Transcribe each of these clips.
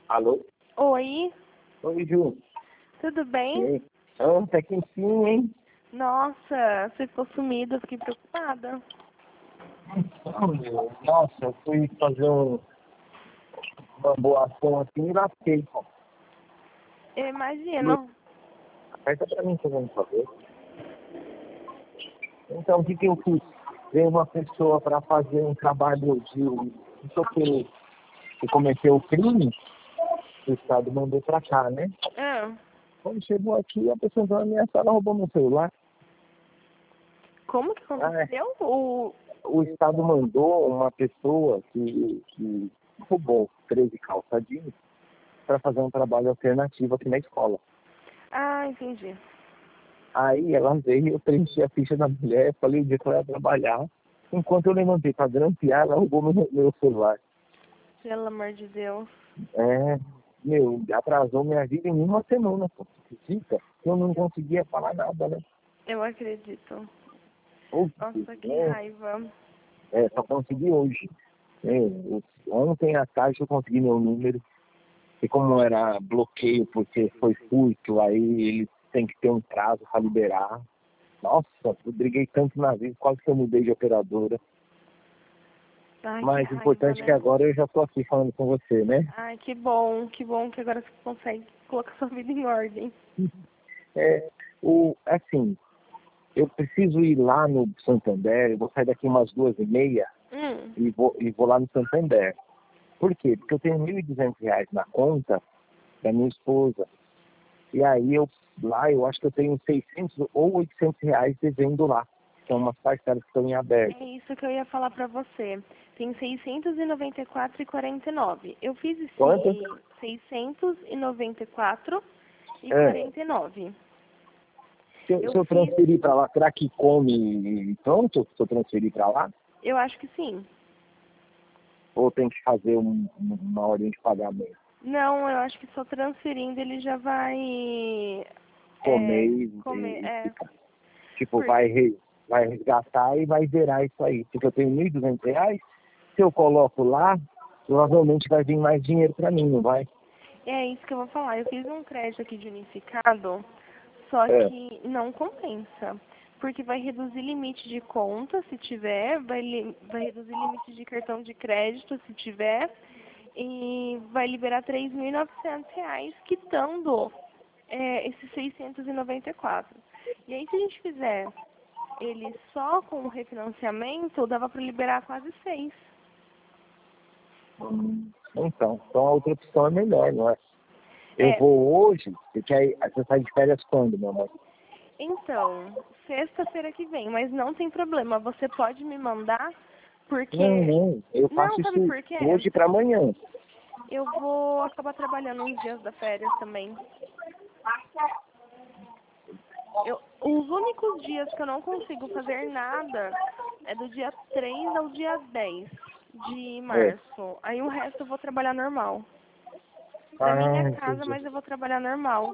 Alô? Oi, Oi, Ju. tudo bem? Ei. Ah, até que enfim, hein? Nossa, você ficou sumida, eu fiquei preocupada. Nossa, eu fui fazer uma boa ação assim e lasquei, pô. Eu imagino. Aperta pra mim, fazendo favor. Então, o que eu fiz? Veio uma pessoa para fazer um trabalho de que cometeu o crime, o Estado mandou pra cá, né? Ah, Quando chegou aqui, a pessoa entrou na minha sala, roubou meu celular. como que aconteceu? O Estado mandou uma pessoa que roubou 13 calça jeans para fazer um trabalho alternativo aqui na escola. Entendi. Aí ela veio, eu preenchi a ficha da mulher, falei o dia que ela ia trabalhar. Enquanto eu levantei para grampear, ela roubou meu celular. Pelo amor de Deus. Atrasou minha vida em uma semana, pô. Acredita? Eu não conseguia falar nada, né? Eu acredito. Ou, Nossa, que raiva. só consegui hoje. Ontem à tarde eu consegui meu número. E como era bloqueio porque foi furto, aí ele tem que ter um prazo para liberar. Nossa, eu briguei tanto na vida, quase que eu mudei de operadora. Ai, Mas que o importante raiva, é que né? agora eu já estou aqui falando com você, né? Ai, que bom que agora você consegue colocar sua vida em ordem. Assim, eu preciso ir lá no Santander, eu vou sair daqui umas 2h30 e vou lá no Santander. Por quê? Porque eu tenho R$ 1.200 na conta da minha esposa. E aí eu acho que eu tenho 600 ou R$ 800 devendo lá. São umas parcelas que estão em aberto. É isso que eu ia falar pra você. Tem 694,49. Eu fiz esse Quanto? 694,49. Se Eu eu fiz. transferir para lá, será que come e pronto? Se eu transferir para lá? Eu acho que sim. Ou tem que fazer uma ordem de pagamento? Não, eu acho que só transferindo ele já vai Comer comer. ficar. Tipo, vai resgatar e vai zerar isso aí. Porque eu tenho R$ 1.200. Se eu coloco lá, provavelmente vai vir mais dinheiro para mim, não vai? É isso que eu vou falar. Eu fiz um crédito aqui de unificado, só que não compensa. Porque vai reduzir limite de conta, se tiver, vai reduzir limite de cartão de crédito, se tiver, e vai liberar R$ 3.900, quitando esses 694. E aí, se a gente fizer ele só com o refinanciamento, dava para liberar quase 6. Então a outra opção é melhor, não é? Eu vou hoje, porque aí você sai de férias quando, meu amor? Então, sexta-feira que vem, mas não tem problema, você pode me mandar, porque... Não, eu faço Não, sabe isso por quê? hoje para amanhã. Eu vou acabar trabalhando uns dias da férias também. Os únicos dias que eu não consigo fazer nada é do dia 3 ao dia 10 de março. Aí o resto eu vou trabalhar normal. Da minha casa, Entendi. mas eu vou trabalhar normal.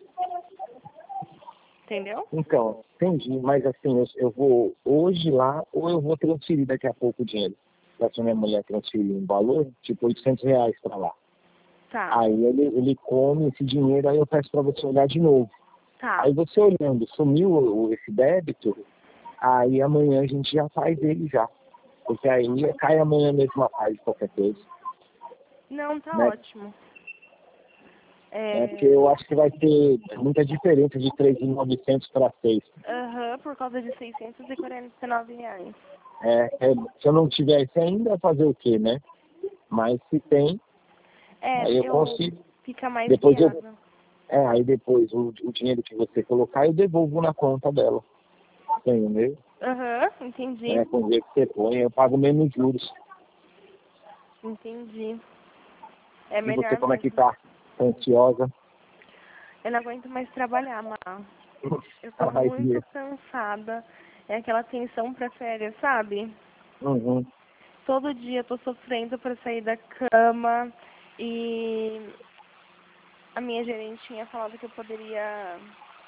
Entendeu? Então, entendi, mas assim, eu vou hoje lá ou eu vou transferir daqui a pouco o dinheiro. Para minha mulher transferir um valor, tipo R$ 800 para lá. Tá, Aí ele come esse dinheiro, aí eu peço para você olhar de novo. tá. Aí você olhando, sumiu esse débito, aí amanhã a gente já faz ele já. Porque aí cai amanhã mesmo a parte de qualquer coisa. Não, tá Né? ótimo. Porque eu acho que vai ter muita diferença de 3.900 para 6. Por causa de R$ 649. Se eu não tivesse ainda, fazer o quê, né? Mas se tem, aí eu consigo. Fica mais Depois viável. aí depois o dinheiro que você colocar, eu devolvo na conta dela. Entendeu? Entendi. Com o dinheiro que você põe, eu pago menos juros. Entendi. É E você, melhor como é que mesmo. tá? Ansiosa? Eu não aguento mais trabalhar, Má. Eu tô Ai, muito cansada. É aquela tensão pra férias, sabe? uhum. Todo dia eu tô sofrendo pra sair da cama. E a minha gerente tinha falado que eu poderia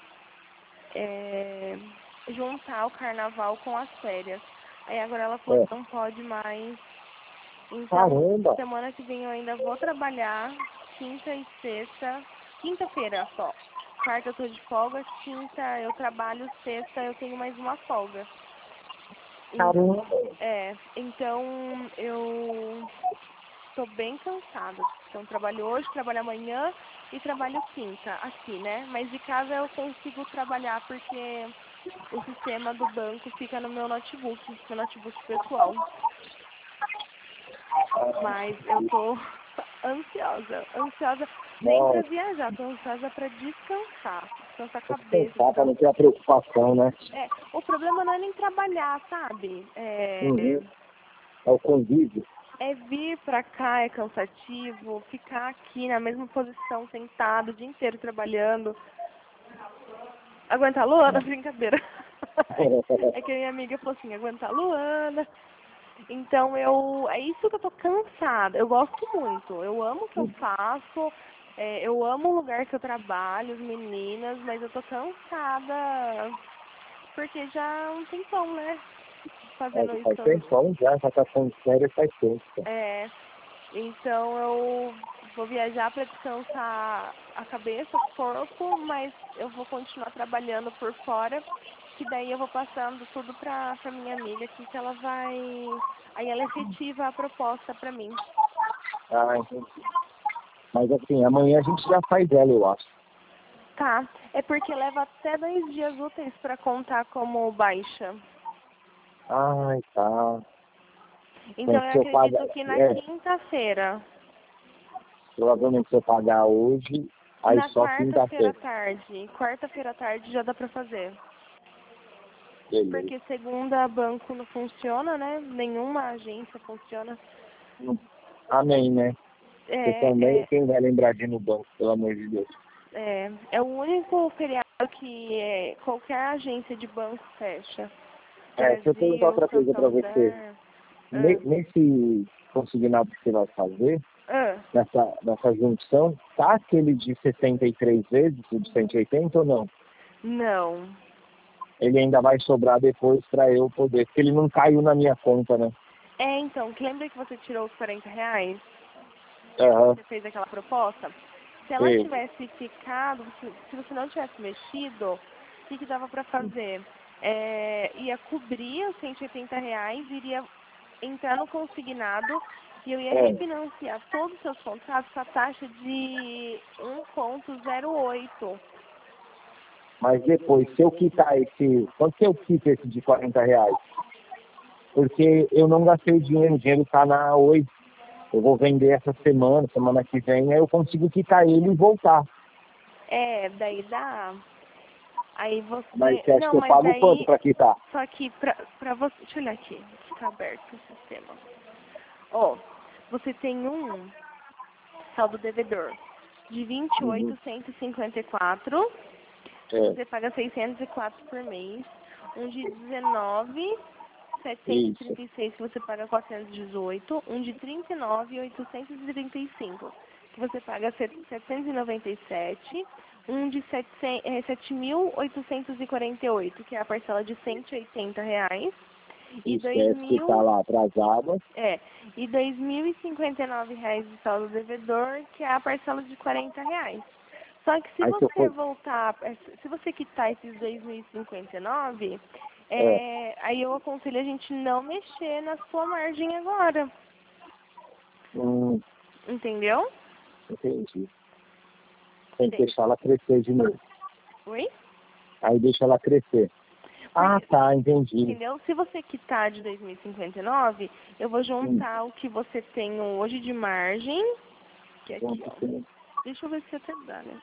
juntar o carnaval com as férias. Aí agora ela falou que não pode mais. Então, Caramba! semana que vem eu ainda vou trabalhar. quinta e sexta, quinta-feira só. Quarta eu tô de folga, quinta eu trabalho, sexta eu tenho mais uma folga. Caramba! Então eu tô bem cansada. Então trabalho hoje, trabalho amanhã e trabalho quinta aqui, né? Mas de casa eu consigo trabalhar porque o sistema do banco fica no meu notebook pessoal. Mas eu tô ansiosa nem pra viajar, tô ansiosa pra descansar a cabeça. Descansar pra não ter a preocupação, né? O problema não é nem trabalhar, sabe? É o convívio. É vir pra cá, é cansativo, ficar aqui na mesma posição, sentado o dia inteiro trabalhando. Aguentar a Luana? Brincadeira. É que a minha amiga falou assim, aguentar a Luana. Então é isso que eu tô cansada. Eu gosto muito, eu amo o que eu faço, eu amo o lugar que eu trabalho, as meninas, mas eu tô cansada porque já não tem tempão, né? Fazendo isso. Faz tempão já tá com férias faz tempo. Então eu vou viajar para descansar a cabeça, o corpo, mas eu vou continuar trabalhando por fora, que daí eu vou passando tudo pra minha amiga aqui, que ela vai... Aí ela efetiva a proposta pra mim. Ah, entendi. Mas assim, amanhã a gente já faz ela, eu acho. Tá, é porque leva até 2 dias úteis pra contar como baixa. Ai, tá. Então eu acredito que na quinta-feira. Provavelmente se eu pagar hoje, aí na só quinta-feira. Quarta-feira à tarde já dá pra fazer. Beleza. Porque segunda banco não funciona, né? Nenhuma agência funciona. Amém, né? Você também, quem vai lembrar de ir no banco, pelo amor de Deus. É o único feriado que qualquer agência de banco fecha. Brasil, se eu perguntar outra coisa pra você, nesse consignado que você vai fazer, nessa junção, tá aquele de 63 vezes, o de 180 ou não? Não. Ele ainda vai sobrar depois pra eu poder, porque ele não caiu na minha conta, né? Então, lembra que você tirou os R$40? Você fez aquela proposta? Se ela tivesse ficado, se você não tivesse mexido, o que dava pra fazer? Ia cobrir os R$180, iria entrar no consignado e eu ia refinanciar todos os seus contratos com a taxa de 1,08. Mas depois, se eu quitar esse... Quanto que eu quito esse de R$40? Porque eu não gastei o dinheiro tá na Oi. Eu vou vender essa semana que vem, aí eu consigo quitar ele e voltar. Daí dá. Aí você... Mas você acha que eu pago quanto pra quitar? Só que pra você... Deixa eu olhar aqui, se tá aberto o sistema. Você tem um saldo devedor de 28.154. Você paga 604 por mês. Um de 19.736 que você paga 418. Um de 39.835 que você paga 797. Um de 7.848 que é a parcela de R$180. E que tá lá atrasada. E R$2.059 de saldo devedor, que é a parcela de R$40. Só que se você voltar, se você quitar esses 2.059, aí eu aconselho a gente não mexer na sua margem agora. Entendeu? Entendi. Tem que deixar ela crescer de novo. Oi? Aí deixa ela crescer. Tá, entendi. Entendeu? Se você quitar de 2.059, eu vou juntar o que você tem hoje de margem, que é aqui, ó. Deixa eu ver se até dá, né?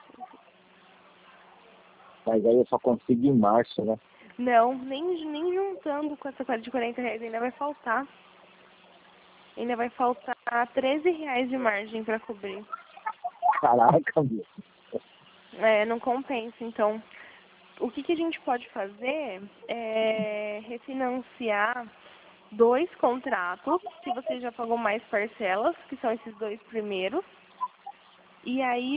Mas aí eu só consigo em março, né? Não, nem juntando com essa de R$40 ainda vai faltar. Ainda vai faltar R$13 de margem para cobrir. Caraca, meu. Não compensa, então. O que a gente pode fazer é refinanciar 2 contratos, que você já pagou mais parcelas, que são esses 2 primeiros. E aí,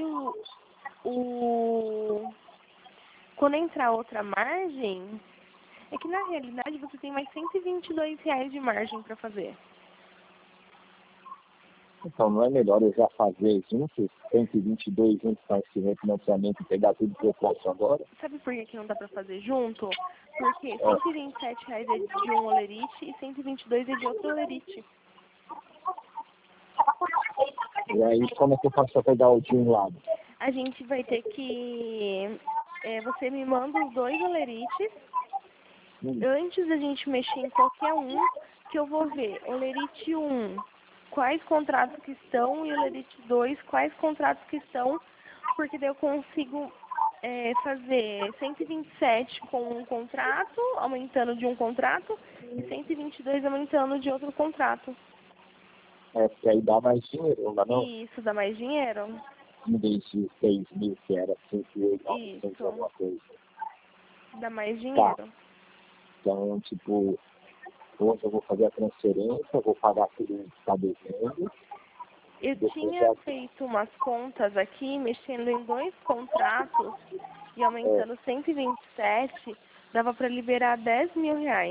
quando entrar outra margem, é que na realidade você tem mais R$122 de margem para fazer. Então, não é melhor eu já fazer juntos, 122 juntos com esse refinanciamento e pegar tudo que eu posso agora? Sabe por que não dá pra fazer junto? Porque R$127 é de um olerite e 122 é de outro olerite. E aí, como é que eu faço pra pegar o de um lado? A gente vai ter que... você me manda os 2 olerites antes da gente mexer em qualquer um, que eu vou ver olerite 1, quais contratos que estão, e olerite 2, quais contratos que estão, porque daí eu consigo fazer 127 com um contrato, aumentando de um contrato, e 122 aumentando de outro contrato. Porque aí dá mais dinheiro, não dá não? Isso, dá mais dinheiro. Em vez de 6 mil, que era 108, 900 alguma coisa. Dá mais dinheiro. Tá. Então, tipo, hoje eu vou fazer a transferência, vou pagar tudo que está devendo. Eu tinha feito umas contas aqui, mexendo em 2 contratos e aumentando 127, dava para liberar R$10 mil.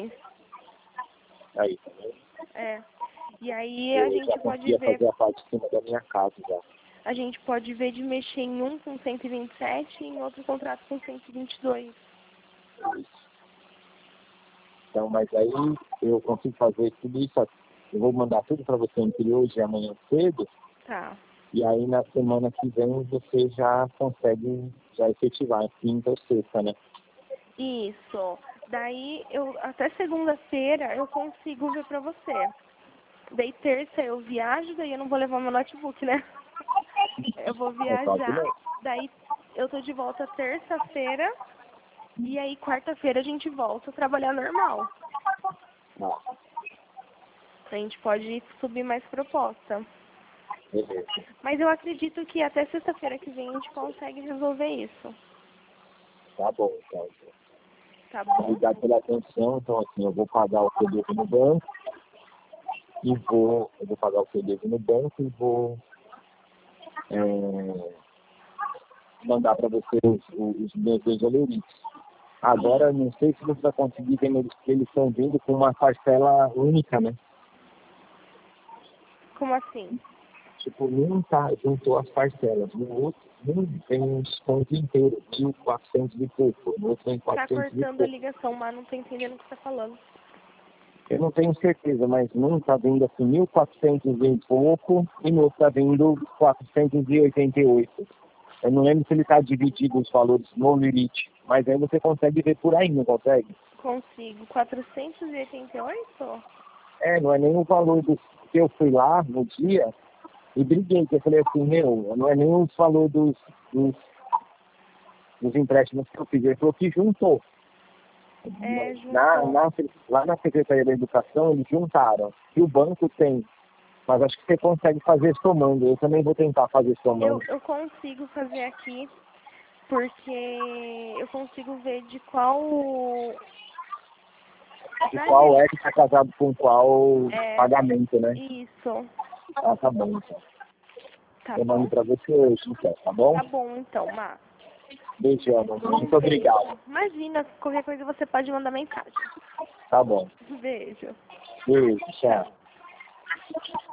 Aí, tá vendo? E aí a gente pode ver... fazer a parte de cima da minha casa já. A gente pode ver de mexer em um com 127 e em outro contrato com 122. Isso. Então, mas aí eu consigo fazer tudo isso. Eu vou mandar tudo para você entre hoje e amanhã cedo. Tá. E aí na semana que vem você já consegue efetivar, quinta ou sexta, né? Isso. Daí, até segunda-feira eu consigo ver pra você. Daí terça eu viajo, daí eu não vou levar meu notebook, né? Eu vou viajar, daí eu tô de volta terça-feira, e aí quarta-feira a gente volta a trabalhar normal. A gente pode subir mais proposta. Mas eu acredito que até sexta-feira que vem a gente consegue resolver isso. Tá bom, então. Tá bom? Obrigado pela atenção. Então, assim, eu vou pagar o que eu devo no banco e vou pagar o que eu devo no banco e vou mandar para você os meus 2 olerites. Agora, não sei se você vai conseguir ver porque eles estão vindo com uma parcela única, né? Como assim? Tipo, num juntou as parcelas. No outro, tem uns pontos inteiros, 1.400 e pouco. No outro tem 400 Tá e cortando pouco. a ligação, mas não tô entendendo o que você tá falando. Eu não tenho certeza, mas num tá vindo assim 1.400 e pouco e no outro tá vindo 488. Eu não lembro se ele tá dividido os valores no limite, mas aí você consegue ver por aí, não consegue? Consigo. 488? Não é nem o valor do que eu fui lá no dia e briguei, que eu falei assim, não é nem o valor dos empréstimos que eu fiz. Ele falou que juntou. Juntou. Lá na Secretaria da Educação, eles juntaram. E o banco tem. Mas acho que você consegue fazer somando. Eu também vou tentar fazer somando. Eu consigo fazer aqui, porque eu consigo ver de qual... De qual é que está casado com qual pagamento, né? Isso. Ah, tá bom, então. Tá eu bom? mando para você hoje, então, tá bom? Tá bom, então, Má. Beijão, muito obrigado. Imagina, qualquer coisa você pode mandar mensagem. Tá bom. Beijo. Beijo, tchau.